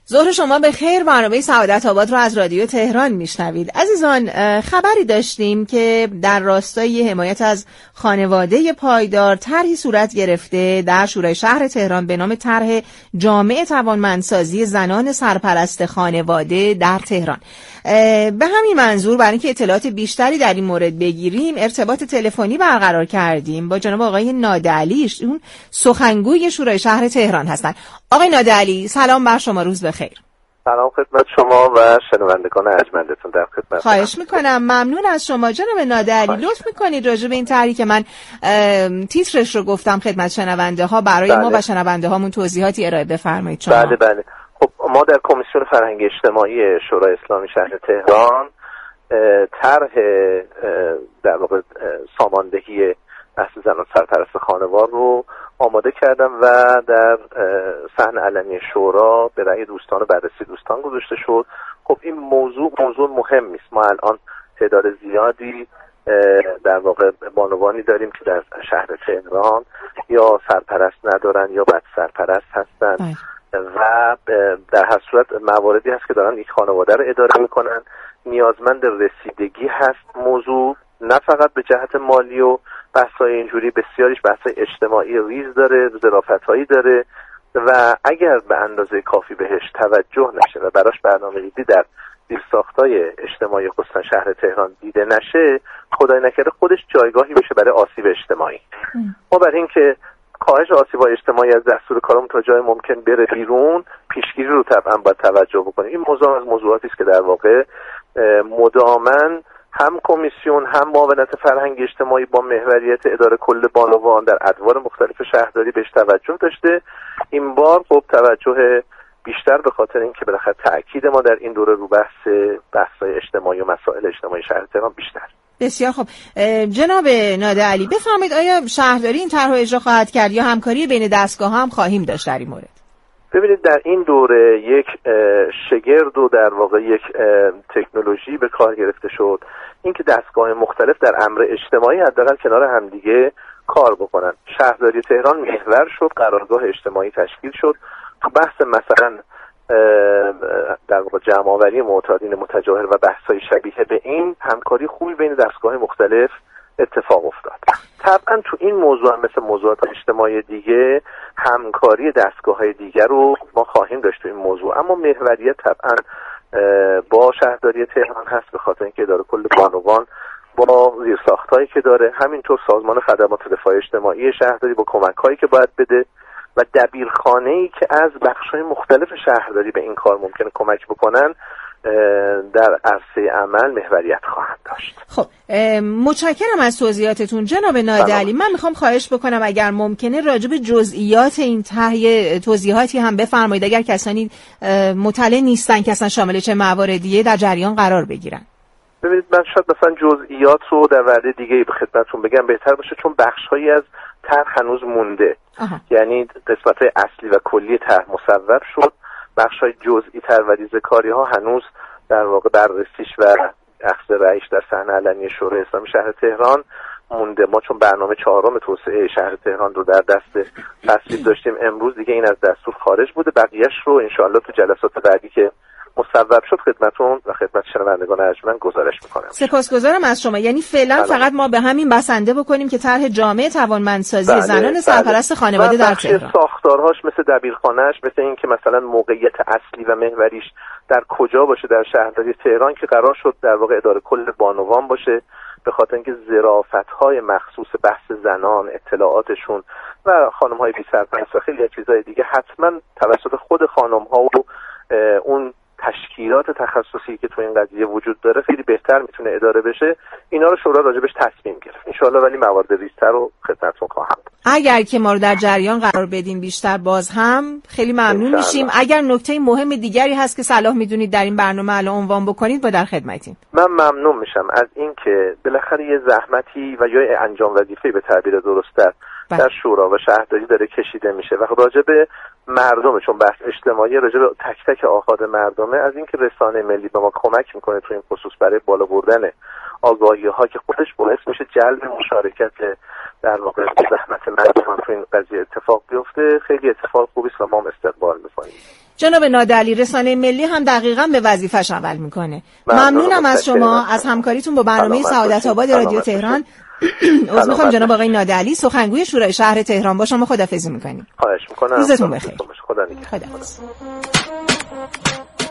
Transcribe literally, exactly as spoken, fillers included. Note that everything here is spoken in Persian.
ظهر شما به خیر. برنامه سعادت آباد رو از رادیو تهران میشنوید. عزیزان، خبری داشتیم که در راستای حمایت از خانواده پایدار طرحی صورت گرفته در شورای شهر تهران به نام طرح جامع توانمندسازی زنان سرپرست خانواده در تهران. به همین منظور برای اینکه اطلاعات بیشتری در این مورد بگیریم ارتباط تلفنی برقرار کردیم با جناب آقای نادعلی، اون سخنگوی شورای شهر تهران هستند. آقای نادعلی، سلام بر شما، روز بخیر. سلام خدمت شما و شنوندگان ارجمندتون، در خدمت. خواهش میکنم، ممنون از شما جناب نادعلی. لطف میکنید راجع به این طرحی که من تیترش رو گفتم خدمت شنونده ها برای بله. ما و شنونده هامون توضیحاتی ارائه بفرمایید شما. بله بله. خب ما در کمیسیون فرهنگ اجتماعی شورای اسلامی شهر تهران طرح در واقع ساماندهی بحث زنان سرپرست خانوار رو آماده کردم و در صحن علنی شورا به رأی دوستان و بررسی دوستان گذاشته شد. خب این موضوع موضوع مهمی است. ما الان تعداد زیادی در واقع بانوانی داریم که در شهر تهران یا سرپرست ندارن یا بد سرپرست هستن و در هر صورت مواردی هست که دارن یک خانواده رو اداره میکنن. نیازمند رسیدگی هست موضوع، نه فقط به جهت مالی و بحث‌های اینجوری، بسیاریش بحث‌های اجتماعی ریز داره، ظرافت‌هایی داره و اگر به اندازه کافی بهش توجه نشه و براش برنامه‌ریزی در زیرساخت‌های اجتماعی خصوصا شهر تهران دیده نشه، خدای نکرده خودش جایگاهی بشه برای آسیب اجتماعی. ما برای اینکه کاهش آسیب‌های اجتماعی از دستور کارمون تا جای ممکن بره بیرون، پیشگیری رو طبعا باید توجه بکنیم. این موضوع از موضوعاتی است که در واقع مداماً هم کمیسیون هم معاونت فرهنگ اجتماعی با محوریت اداره کل بانوان در ادوار مختلف شهرداری بهش توجه داشته. این بار خب توجه بیشتر به خاطر اینکه بالاخره تأکید ما در این دوره رو بحث بحث‌های اجتماعی و مسائل اجتماعی شهر تهران بیشتر. بسیار خوب. جناب نادعلی بفرمایید، آیا شهرداری این طرح رو اجرا خواهد کرد یا همکاری بین دستگاه‌ها هم خواهیم داشت در این مورد؟ ببینید در این دوره یک شگرد و در واقع یک تکنولوژی به کار گرفته شد، اینکه دستگاه مختلف در امر اجتماعی حداقل کنار همدیگه کار بکنن. شهرداری تهران محور شد، قرارگاه اجتماعی تشکیل شد. تو بحث مثلا در واقع جمع‌آوری معتادین متجاهر و بحث‌های شبیه به این، همکاری خوبی بین دستگاه مختلف اتفاق افتاد. طبعا تو این موضوع هم مثل موضوعات اجتماعی دیگه همکاری دستگاه‌های دیگر رو ما خواهیم داشت تو این موضوع، اما محوریت طبعا با شهرداری تهران هست به خاطر اینکه اداره کل بانوان با زیرساخت‌هایی که داره، همینطور سازمان خدمات دفاع اجتماعی شهرداری با کمک‌هایی که باید بده و دبیرخانه‌ای که از بخش‌های مختلف شهرداری به این کار ممکنه کمک بکنن در عرصه عمل محوریت خواهند داشت. خب متشکرم از توضیحاتتون جناب نادعلی. من میخوام خواهش بکنم اگر ممکنه راجع به جزئیات این طرح توضیحاتی هم بفرمایید، اگر کسانی مطلع نیستن که اصلا شامل چه مواردیه در جریان قرار بگیرن. ببینید من شاید مثلا جزئیات رو در وعده دیگه به خدمتتون بگم بهتر باشه، چون بخش‌هایی از طرح هنوز مونده. آها. یعنی قسمت‌های اصلی و کلی طرح مصوب شد، بخش‌های جزئی تر و ریزه‌کاری‌ها هنوز در واقع بررسیش و اخذ رأیش در صحنه علنی شورای اسلامی شهر تهران مونده. ما چون برنامه چهارم توسعه شهر تهران رو در دست تصویب داشتیم، امروز دیگه این از دستور خارج بوده. بقیه‌اش رو انشاءالله تو جلسات بعدی که مصوب شد خدمتتون و خدمت شنوندگان ارجمند گزارش می‌کنم. سپاسگزارم از شما. یعنی فعلا بله. فقط ما به همین بسنده بکنیم که طرح جامع توانمندسازی بله. زنان بله. سرپرست خانواده در تهران، ساختارهاش مثل دبیرخانه‌اش، مثل این که مثلا موقعیت اصلی و محوریش در کجا باشه در شهرداری تهران که قرار شد در واقع اداره کل بانوان باشه، به خاطر اینکه ظرافت‌های مخصوص بحث زنان، اطلاعاتشون و خانم‌های بی سرپرست و خیلی چیزای دیگه حتما توسط خود خانم‌ها و اون تشکیلات تخصصی که تو این قضیه وجود داره خیلی بهتر میتونه اداره بشه. اینا رو شورا راجبش تصمیم گرفت ان شاءالله، ولی موارد ریزتر رو خدمتتون خواهم. اگر که ما رو در جریان قرار بدیم بیشتر باز هم خیلی ممنون میشیم. اگر نکته مهم دیگری هست که صلاح میدونید در این برنامه الان عنوان بکنید با در خدمتیم. من ممنون میشم از اینکه بالاخره یه زحمتی و یا انجام وظیفه‌ای به تعبیر درست‌تر در شورا و شهرداری داره کشیده میشه و راجع به مردم، چون بحث اجتماعی راجع به تک تک آخاد مردمه، از اینکه رسانه ملی به ما کمک میکنه تو این خصوص برای بالا بردن آگاهی ها که خودش باعث میشه جلب مشارکت در واقع زحمت مردم تو این قضیه اتفاق بیفته خیلی اتفاق خوبی است و ما هم استقبال می‌کنیم. جناب نادعلی، رسانه ملی هم دقیقاً به وظیفه‌ش عمل میکنه. ممنونم از شما از همکاریتون با برنامه سعادت آباد رادیو تهران. عذر میخوام جناب آقای نادعلی، سخنگوی شورای شهر تهران، با شما خداحافظی میکنیم. خواهش میکنم. روزتون بخیر. خدا نگهدار. خدا.